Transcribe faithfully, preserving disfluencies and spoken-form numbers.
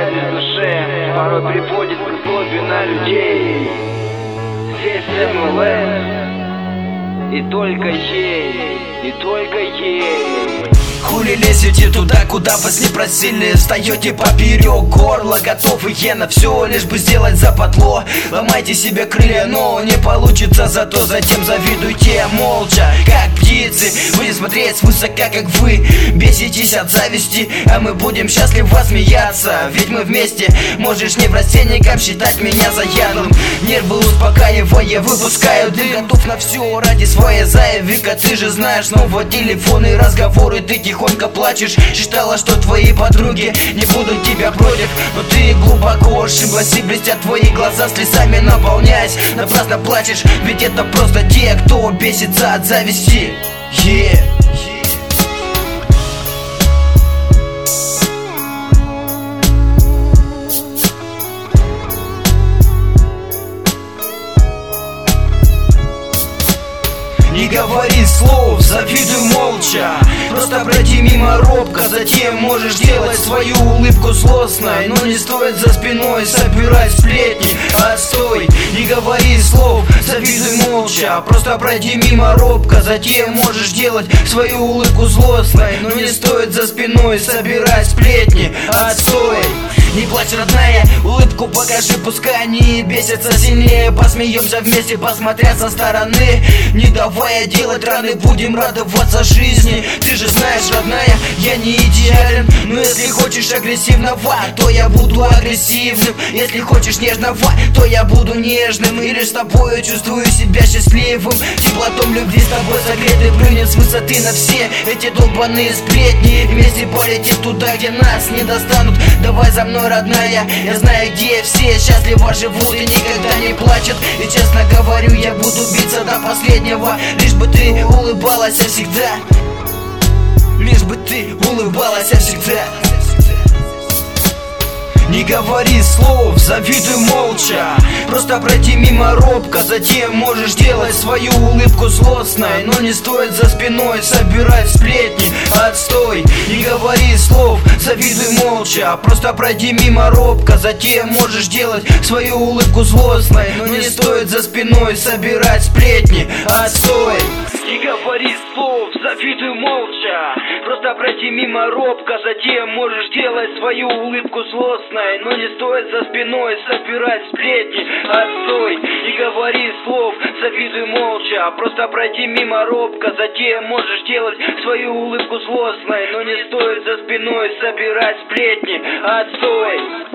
ударит в душе, порой приводит к злобе на людей. Здесь эм эл эс и только ей, и только ей. Хули лезете туда, куда вас не просили? Встаете поперек горла, готовые на все, лишь бы сделать западло. Ломайте себе крылья, но не получится, зато затем завидуйте молча, как птицы. Будем смотреть свысока, как вы беситесь от зависти, а мы будем счастливо смеяться, ведь мы вместе. Можешь не в растениях считать меня заядлым, нервы успокаивая, выпускаю дым. Готов на все ради своей заявика, ты же знаешь, снова телефоны, разговоры, ты тихонько плачешь. Считала, что твои подруги не будут тебя против, но ты глубоко ошиблась, и блестят твои глаза слезами наполняясь. Напрасно плачешь, ведь это просто те, кто бесится от зависти. Yeah. Не говори слов, завидуй молча, просто пройди мимо робко, затем можешь делать свою улыбку злостной. Но не стоит за спиной собирать сплетни, отстой. Не говори слов, завидуй молча, просто пройди мимо робко, затем можешь делать свою улыбку злостной. Но не стоит за спиной собирать сплетни, отстой. Не плачь, родная, улыбку покажи, пускай они бесятся сильнее. Посмеемся вместе, посмотря со стороны, не давая делать раны, будем радоваться жизни. Ты же знаешь, родная, я не идеален, но если хочешь агрессивного, то я буду агрессивным. Если хочешь нежного, то я буду нежным. И лишь с тобой чувствую себя счастливым, теплотом любви с тобой согреты. Прыгнем с высоты на все эти долбаные сплетни, вместе полетим туда, где нас не достанут. Давай за мной, родная, я знаю, где все счастливо живут и никогда не плачут. И честно говорю, я буду биться до последнего, лишь бы ты улыбалась всегда, лишь бы ты улыбалась всегда. Не говори слов, завидуй молча, просто пройди мимо робко, затем можешь делать свою улыбку злостной. Но не стоит за спиной собирать сплетни, отстой. Не говори слов, завидуй молча, просто пройди мимо робко, затем можешь делать свою улыбку злостной. Но не стоит за спиной собирать сплетни, отстой. Не говори слов, завидуй молча, просто пройди мимо робко, затем можешь делать свою улыбку злостной. Но не стоит за спиной собирать сплетни, отстой. Не говори слов, завидуй молча, просто пройди мимо робко, затем можешь делать свою улыбку злостной. Но не стоит за спиной собирать сплетни, отстой.